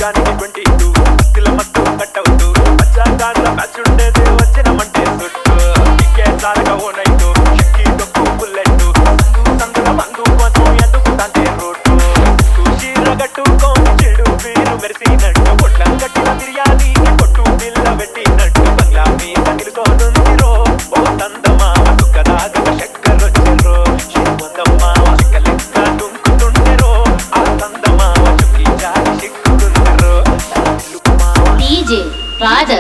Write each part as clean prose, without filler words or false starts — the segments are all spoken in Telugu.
మొగానికి 22 మత్తిల మత్తు కట్టవుతూ పచ్చాగాళ్ళ మ్యాచ్ ఉండేది వచ్చినమంటే చుట్టూ ఇంకే సారగా ఓనైతూ షక్కి డొక్కు బుల్లెట్టు సందుల మందు కోసం ఎదుగుతాంటే రోడ్డు చూసి రగట్టుకోని చెడు వీరు మెరిసినట్టు పొట్లం కట్టిన బిర్యానీ కొట్టు బిల్ల పెట్టినట్టు బంగ్లా మీద నిలుకోనుందిరో ఓ తందమా దుఃఖదాగ చక్కరొచ్చెరో శ్రీమంతమ్మా లెక్క దుంకుతుండెరో ఆ తందమా చుక్కి జారి సిక్కుతుండెరో DJ Rajan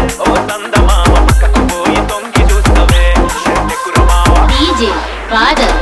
Rajan